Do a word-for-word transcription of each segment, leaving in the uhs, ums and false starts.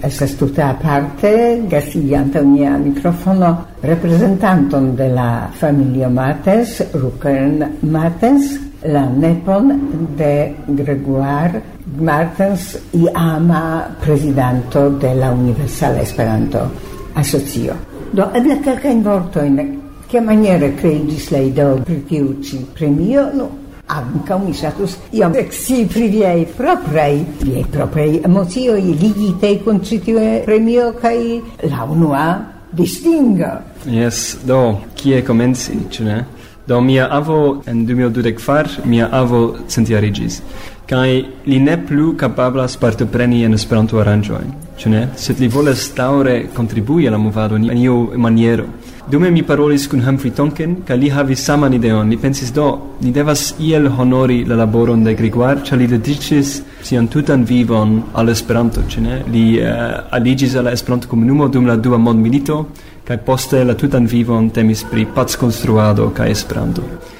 estas tuta aparte gastiganta mia microfono representanton de la familio Martens, Rukern Martens, la nepon de Gregoire Martens, iama presidento de la Universala Esperanto Asocio. Do eble kelkajn vortojn, kia maniere kreigis la ideo pri tiu ĉi premio? No, ankaŭ mi ŝatus iom ekscii pri viaj propraj, viaj propraj emocioj ligitaj kun ĉi tiu premio kaj la unua distingo. Yes, do, kie komenci, ĉu ne? Do mia avo en du mil dudek kvar, mia avo centiariĝis. Kaj li ne plu kapablas partopreni en Esperanto-aranĝoj, ĉu ne? Sed li volas daŭre kontribui al la movado en iu maniero. Dume mi parolis kun Humphrey Tonkin, kaj li havis saman ideon. Li pensis, do, ni devas iel honori la laboron de Gregoire, ĉar li dediĉis sian tutan vivon al Esperanto, ĉu ne? Li uh, aliĝis al la Esperanto-komunumo dum la dua mondmilito, kaj poste la tutan vivon temis pri packonstruado kaj Esperanto.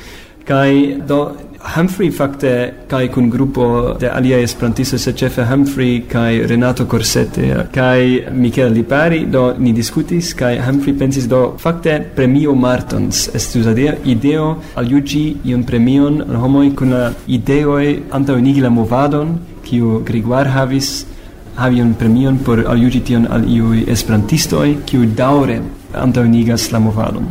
Kaj do Humphrey fakte kaj kun grupo de aliaj esperantistoj, sed ĉefe Humphrey kaj Renato Corsette kaj Michele Lipari, do ni diskutis kaj Humphrey pensis, do fakte premio Martens estus ideo aljuĝi iun premion al homoj kun la ideoj antaŭenigi la movadon, kiu Gregoire havis, havi un premion por aljuĝi tion al iuj esperantistoj, kiu daŭre antaŭenigas la movadon.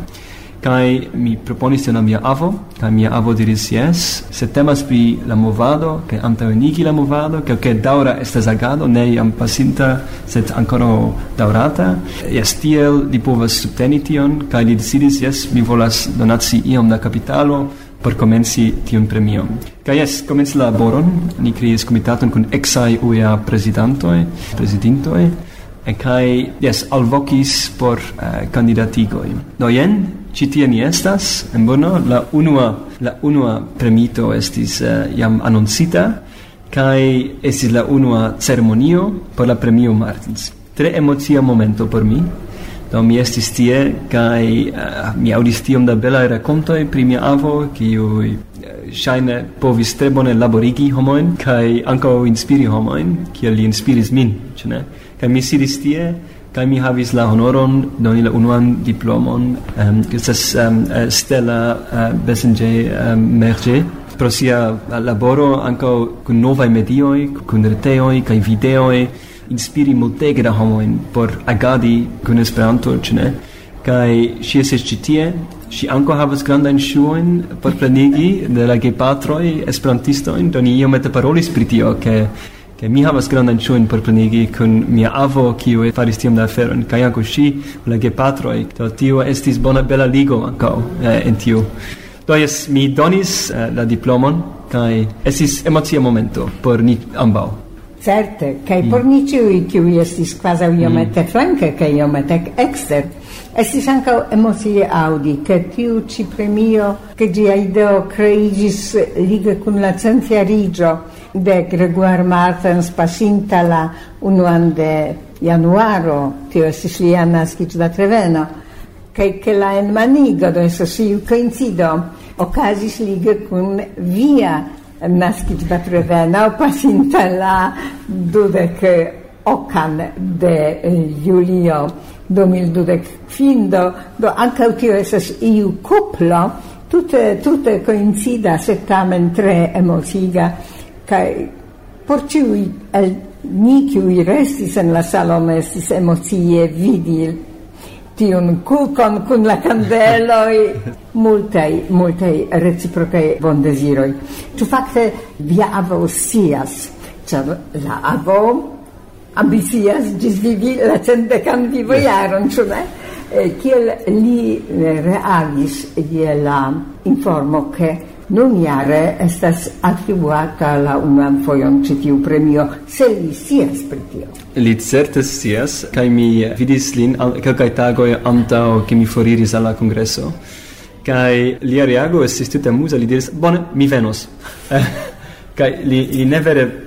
Kai mi proponis tion al mia avo, kai mia avo diris yes, se temas pri la movado, kai antaŭenigi la movado, kai ke daŭra estas agado, ne jam pasinta, sed ankoraŭ daŭrata. Yes, tiel li povas subteni tion, kai li decidis, yes, mi volas donaci iom da kapitalo por komenci tiun premion. Kai yes, komenci la laboron, ni kreis komitaton kun eksaj U E A prezidantoj, prezidintoj, kai yes, alvokis por uh, kandidatigoj. Do jen ci tie ni estas, en bono, la unua, la unua premito estis uh, jam annoncita, kai estis la unua ceremonio por la premio Martens. Tre emocia momento por mi. Do mi estis tie, kai uh, mi audis tiom da belaj rakontoj pri mia avo, kiu uh, ŝajne povis tre bone laborigi homojn, kai ankaŭ inspiri homojn, kiel li inspiris min, ĉu ne? Kai mi sidis tie, kai mi havis la honoron doni la unuan diplomon, um, estas um, Stella uh, Bessinger um, Merger, pro sia laboro ankaŭ kun novaj medioj, kun retejoj kaj videoj, inspiri multege da homojn por agadi kun Esperanto, ĉu ne? Kaj ŝi estis ĉi tie, ŝi ankaŭ havas grandajn ŝuojn por plenigi de la gepatroj esperantistojn, do ni iomete parolis pri tio, ke che mi havas grandan ŝuojn por plenigi kun mia avo, kiu faris tiom da aferojn, kaj ankaŭ ŝi, la gepatroj. Do tio estis bona bela ligo ankaŭ eh, en tiu. Do jes, mi donis eh, la diplomon, kaj estis emocia momento por ni ambaŭ. Certe, kaj mm. por ni ĉiuj, kiuj estis kvazaŭ iomete mm. flanke kaj iomete ekster, estis ankaŭ emocie aŭdi, ke tiu ĉi premio, ke ĝia ideo kreiĝis lige kun la centjariĝo de Gregoire Martens pasinta la unuan de januaro, tio estis lia naskiĝdatreveno, kaj ke la enmanigo, do estas iu koincido, okazis lige kun via naskiĝdatreveno pasinta la dudek okan de julio du mil dudek findo, do ankaŭ tio estas iu kuplo, tute, tute koincida, sed tamen tre emociga, kaj por ĉiuj el ni, kiuj restis en la salono, estis emocie vidi tiun kulkon kun la kandeloj, multaj, multaj reciprokaj bondeziroj. Ĉu fakte via avo scias, ĉar la avo ambicias ĝisvivi la centdekan vivojaron, ĉu ne? Kiel li reagis je la informo, ke nun jare estas atribuata la unuan fojon ĉi tiu premio, se li scias pri tio. Li certe scias, kaj mi vidis lin kelkaj tagoj antaŭ ke mi foriris al la kongreso. Kaj lia reago estis tute amuza, li diris, bone, mi venos. Kaj li, li ne vere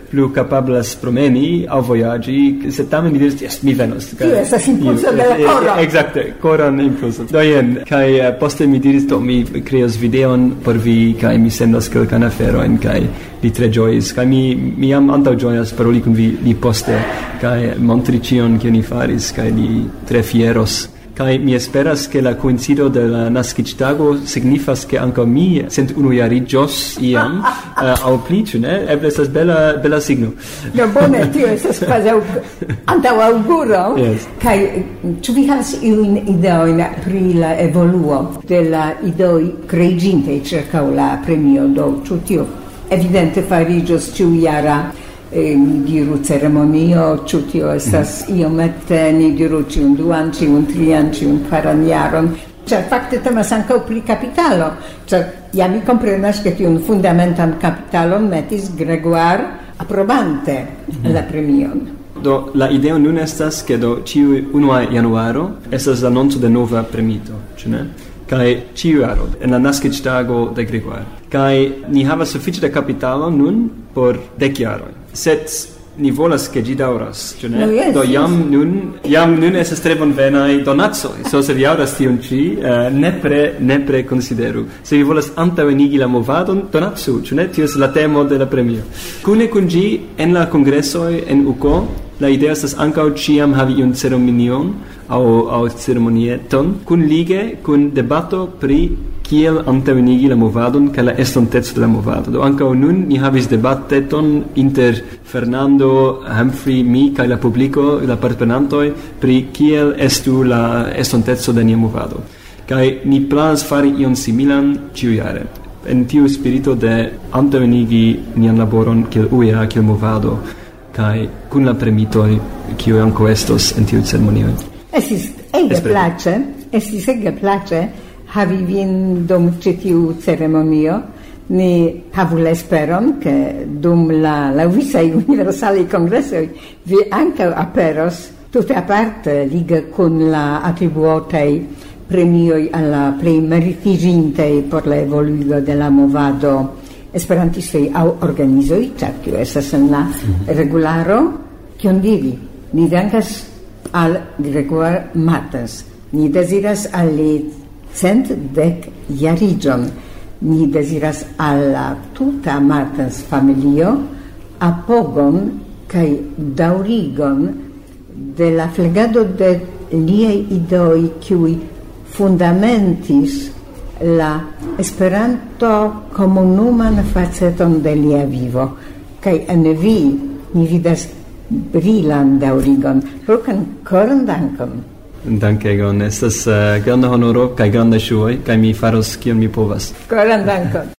plu capablas promeni au voyagi, se tamen mi diris, yes, mi venos. Tio estas impulso de la coro. Exacte, coran impulso. Do jen, kai uh, poste mi diris, do mi creos videon por vi, kai mi sendos kelkan aferoin, kai li tre giois, kai mi, mi am antau gioias paroli kun vi li poste, kai montri cion che ni faris, kai li tre fieros. Kai mi esperas che la coincido de la nascitago signifas che anche mi sent unuiarigios iam uh, au pli, ne? Eble estas bella, bella signo. No, bone, tio estas quasi antau auguro. Yes. Kai, ĉu vi havas iujn ideojn pri la evoluo de la idoj kreigintej ĉirkaŭ la premio, do ĉu tio evidente fariĝos ĉiujara E, mi diru ceremonio, ĉu tio estas mm. iomete, ni diru ĉiun duan, ĉiun trian, ĉiun kvaran jaron. Ĉar fakte temas ankaŭ pri kapitalo, ĉar ja mi komprenas, ke tiun fundamentan kapitalon metis Gregoire aprobante mm. la premion. Do la ideo nun estas, ke do ĉiu unua januaro estas anonco de nova premito, ĉu ne? Kai ĉiu jaro en la naskiĝtago de Gregoire. Kai ni havas sufiĉe da kapitalo nun por dek jaroj. Sed ni volas che gi dauras, ĉu ne? No, yes, do jam yes. nun jam nun estas tre bonvenaj donacoj. So se vi aŭdas tion ĉi, uh, nepre nepre konsideru. Se vi volas antaŭenigi la movadon, donacu, ĉu ne? Tio estas la temo de la premio. Kune kun ĝi en la kongresoj en U K O, la idea estas ankaŭ ĉiam havi iun ceremonion aŭ aŭ ceremonieton kunlige kun debato pri kiel antaŭenigi la movadon kaj la estonteco de la movado. Do ankaŭ nun ni havis debateton inter Fernando, Humphrey, mi kaj la publiko, la partoprenantoj pri kiel estu la estonteco de nia movado. Kaj ni planas fari ion similan ĉiujare. En tiu spirito de antaŭenigi nian laboron kiel U E A, kiel movado, kaj kun la premitoj kiuj ankaŭ estos en tiu ceremonio. Estis ege place, estis ege place havi vin dum ĉi tiu ceremonio. Ni havu la esperon che dum la laŭvitaj universalaj kongresoj vi ankaŭ aperos tute aparte lige kun la atribuotaj premioj al la plej meritiĝintaj por la evoluigo de la movado esperantistoj aŭ organizoj, ĉar tio estas en la regularo. Kion diri? Ni dankas al Gregoire Martens. Ni deziras al li cent dek jariĝon. Ni desiras alla tuta Martens familio apogon kaj daŭrigon de la flegado de liaj idoj kiuj fundamentis la Esperanto komunuman faceton de lia vivo. Kaj en vi ni vidas brilan daŭrigon. Prokan koran dankon. Dankegon, estas uh, granda honoro kaj granda ŝuoj, kaj mi faros kion mi povas. Koran dankon.